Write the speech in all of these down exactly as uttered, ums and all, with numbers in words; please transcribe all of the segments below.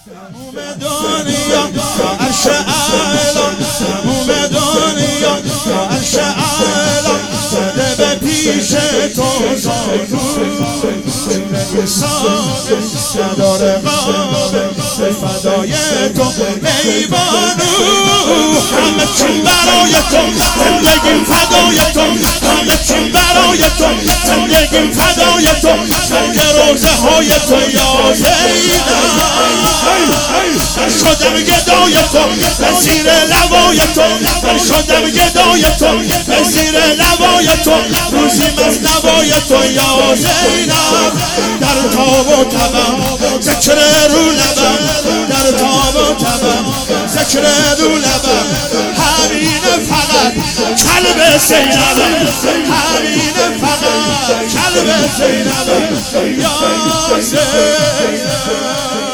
تموم دنیا عرش اعلا، تموم دنیا عرش اعلا، زده به پیش تو زانو جونه ساده نداره قابل فدای تو میبانو. همه چیم برای تو زندگیم فدای تو، همه چیم برای تو زندگیم فدای تو، سنگ روزه های تو یا زینب. من شدم گدای تو در زیر لوای تو، من شدم گدای تو در زیر لوای تو، روزیم از نوای تو یا زینب. در تاب و تبم ذکر رو لبم، در تاب و تبم ذکر رو لبم. همین فقط قلب زینب، همین فقط قلب زینب یا زینب.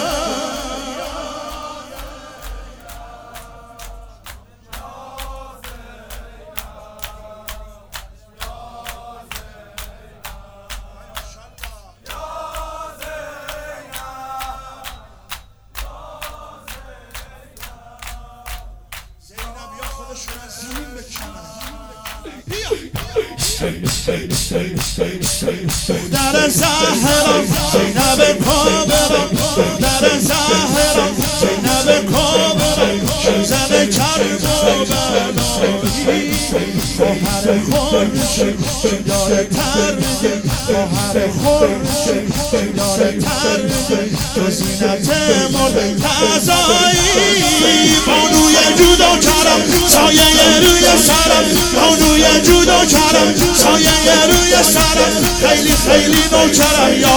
در زهرا زینب کابرا، در زهرا زینب کابرا، زن کربلا خواهر خورشید داره تربیت، خواهر خورشید داره تربیت، تو زینت مرتضایی. بانوی جود و کرم سایه روی سرم، بانوی جود و کرم سایه روی سرم، خیلی خیلی نوکرم یا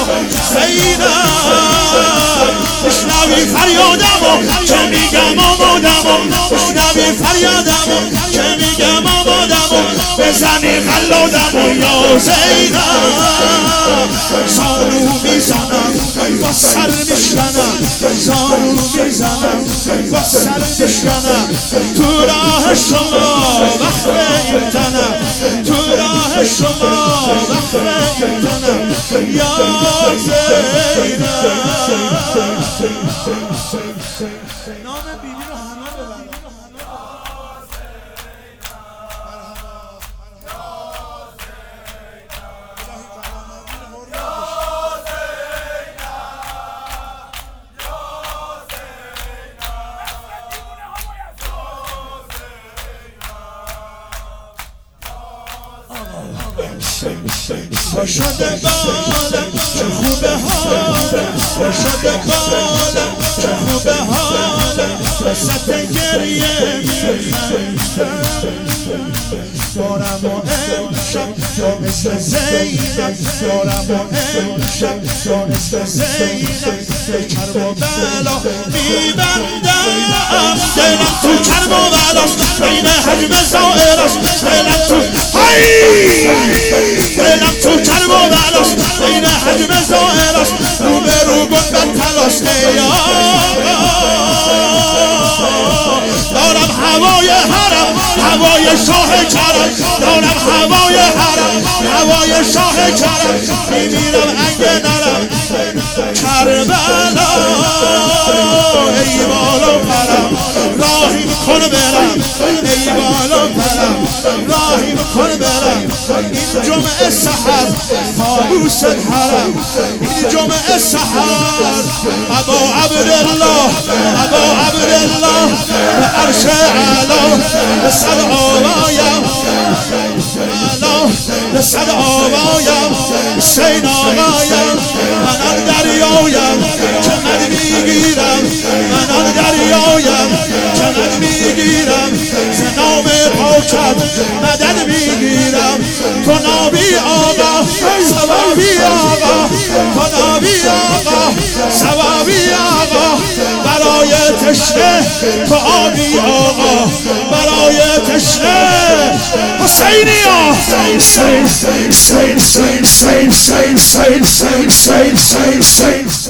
زینب. بشنوی فریادمو که میگم آمادمو، بشنوی فریادمو که میگم آمادمو، بزنی قلادمو یا زینب. زانو میزنم با سر میشکنم، زانو میزنم با سر میشکنم، تو راه شما وقت این تنم، تو راه شما وقت این تنم یا زینب. نام بیبی رو همه ببرم. با شده بالم چه خوبه حالم، با شده بالم چه خوبه حالم، وسط گریه میخندم. دارم و امشب تو مثل زینب، دارم و امشب تو مثل زینب، به کرب و بلا میبندم. دلم تو کرب و بلاست بین حجم زائراست، دلم تو دلم تو کرب و بلاست بین حجم زائراست، رو به رو گنبد تلاست. دارم هوای حرم هوای شاه کرم، دارم هوای حرم هوای شاه کرم، میمیرم انگ نرم کربلا. ای بالا پرم راهی کن برم، ای بالا پرم راهی کن برم. این جمعه سحر طاووس حرم، این جمعه سحر ابا عبدالله ابا عبدالله به عرش اعلا، به صد آوایم اعلا، به صد آوایم حسین آقایم. من آن دریایم که من میگیرم، من آن دریایم که من میگیرم، ز نام پاکت مدد میگیرم. تو نبی آقا ثوابی آقا، تو نبی آقا ثوابی آقا، برای تشنه تو آبی آقا، برای تشنه حسینی آقا. Saint, saint, saint, saint, saint, saint, saint, saint, saint, saint, saint.